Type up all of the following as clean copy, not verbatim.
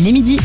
il est midi.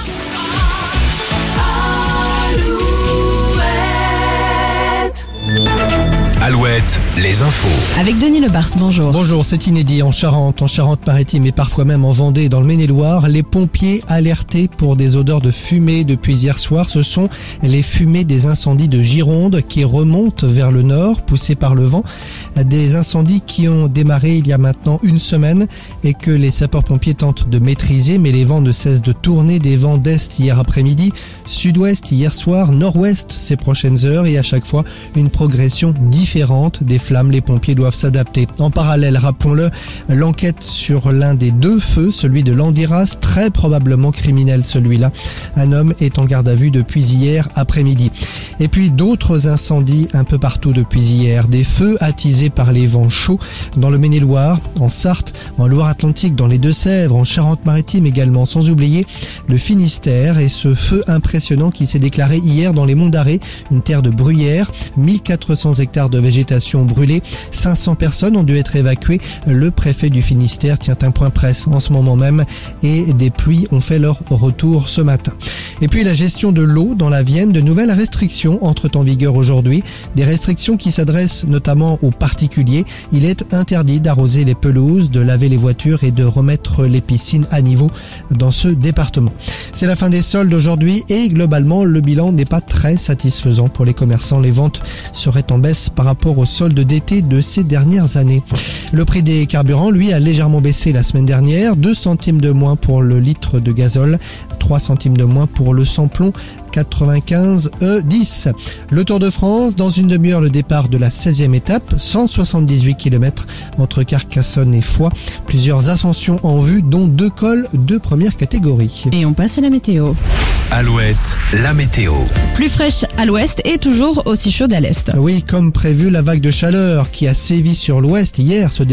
Alouette, les infos. Avec Denis Lebars, bonjour. Bonjour, c'est inédit en Charente-Maritime et parfois même en Vendée et dans le Maine-et-Loire. Les pompiers alertés pour des odeurs de fumée depuis hier soir. Ce sont les fumées des incendies de Gironde qui remontent vers le nord, poussés par le vent. Des incendies qui ont démarré il y a maintenant une semaine et que les sapeurs-pompiers tentent de maîtriser, mais les vents ne cessent de tourner. Des vents d'est hier après-midi, sud-ouest hier soir, nord-ouest ces prochaines heures et à chaque fois une progression différente des flammes. Les pompiers doivent s'adapter. En parallèle, rappelons-le, l'enquête sur l'un des deux feux, celui de Landiras, très probablement criminel celui-là. Un homme est en garde à vue depuis hier après-midi. Et puis d'autres incendies un peu partout depuis hier. Des feux attisés par les vents chauds dans le Maine-et-Loire, en Sarthe, en Loire-Atlantique, dans les Deux-Sèvres, en Charente-Maritime également, sans oublier le Finistère et ce feu impressionnant qui s'est déclaré hier dans les Monts d'Arrée, une terre de bruyère, 1400 hectares de végétation brûlée, 500 personnes ont dû être évacuées. Le préfet du Finistère tient un point presse en ce moment même et des pluies ont fait leur retour ce matin. Et puis la gestion de l'eau dans la Vienne, de nouvelles restrictions entrent en vigueur aujourd'hui. Des restrictions qui s'adressent notamment aux particuliers. Il est interdit d'arroser les pelouses, de laver les voitures et de remettre les piscines à niveau dans ce département. C'est la fin des soldes aujourd'hui et globalement le bilan n'est pas très satisfaisant pour les commerçants. Les ventes seraient en baisse par rapport aux soldes d'été de ces dernières années. Le prix des carburants, lui, a légèrement baissé la semaine dernière. 2 centimes de moins pour le litre de gazole, 3 centimes de moins pour le samplon 95 E10. Le Tour de France, dans une demi-heure, le départ de la 16e étape, 178 km entre Carcassonne et Foix. Plusieurs ascensions en vue, dont 2 cols de première catégorie. Et on passe à la météo. Alouette, la météo. Plus fraîche à l'ouest et toujours aussi chaude à l'est. Oui, comme prévu, la vague de chaleur qui a sévi sur l'ouest hier se